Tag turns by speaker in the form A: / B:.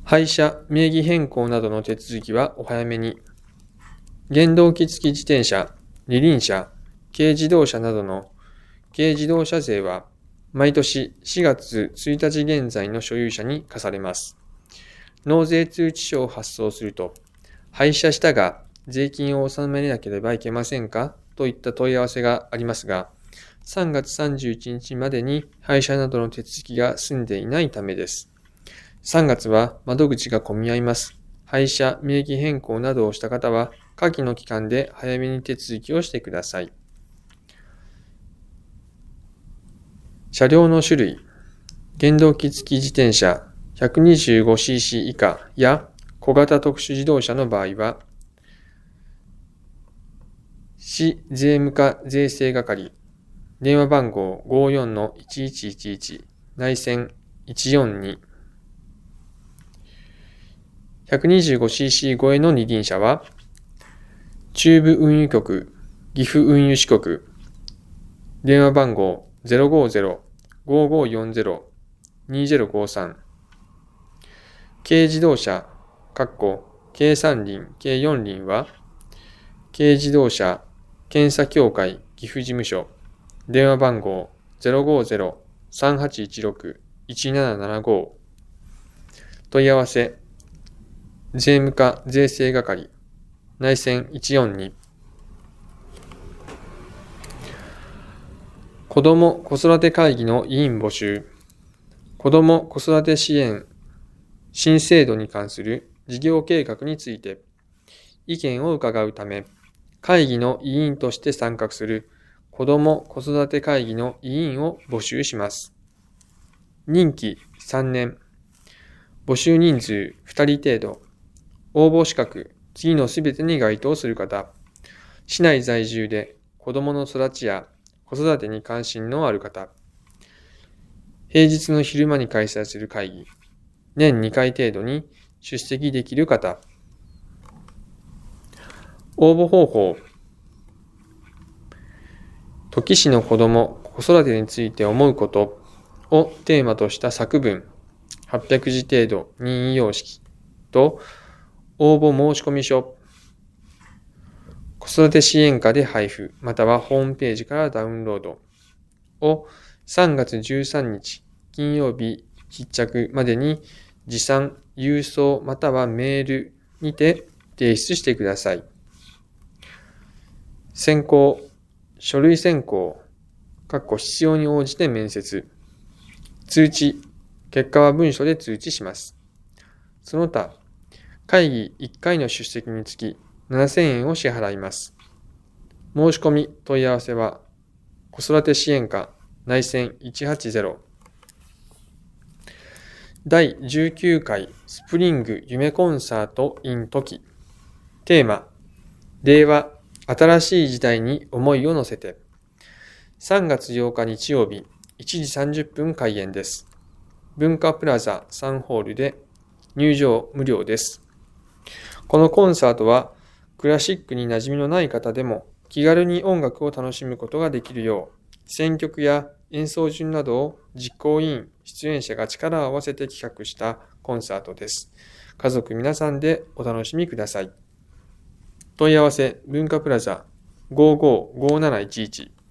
A: 廃車、名義変更などの手続きはお早めに。原動機付き自転車、二輪車、軽自動車などの軽自動車税は毎年4月1日現在の所有者に課されます。納税通知書を発送すると、廃車したが税金を納めなければいけませんかといった問い合わせがありますが、3月31日までに廃車などの手続きが済んでいないためです。3月は窓口が混み合います。廃車、名義変更などをした方は、下記の期間で早めに手続きをしてください。車両の種類。原動機付き自転車 125cc 以下や小型特殊自動車の場合は、市税務課税制係、電話番号 54-1111 内線142。125cc 超えの二輪車は、中部運輸局、岐阜運輸支局、電話番号 050-5540-2053。軽自動車、軽三輪、軽四輪は、軽自動車検査協会岐阜事務所、電話番号 050-3816-1775。問い合わせ、税務課税制係、内線142。子ども子育て会議の委員募集。子ども子育て支援新制度に関する事業計画について意見を伺うため、会議の委員として参画する子ども子育て会議の委員を募集します。任期3年。募集人数2人程度。応募資格、次のすべてに該当する方。市内在住で子どもの育ちや子育てに関心のある方。平日の昼間に開催する会議。年2回程度に出席できる方。応募方法。土岐市の子ども・子育てについて思うことをテーマとした作文、800字程度任意様式と応募申込書、子育て支援課で配布またはホームページからダウンロードを3月13日金曜日必着までに持参、郵送またはメールにて提出してください。選考、書類選考、必要に応じて面接、通知、結果は文書で通知します。その他、会議1回の出席につき7000円を支払います。申し込み問い合わせは、子育て支援課内線180。第19回スプリング夢コンサート in トキ。テーマ、令和、新しい時代に思いを乗せて。3月8日日曜日、1時30分開演です。文化プラザ3ホールで入場無料です。このコンサートはクラシックに馴染みのない方でも気軽に音楽を楽しむことができるよう、選曲や演奏順などを実行委員、出演者が力を合わせて企画したコンサートです。家族皆さんでお楽しみください。問い合わせ文化プラザ555711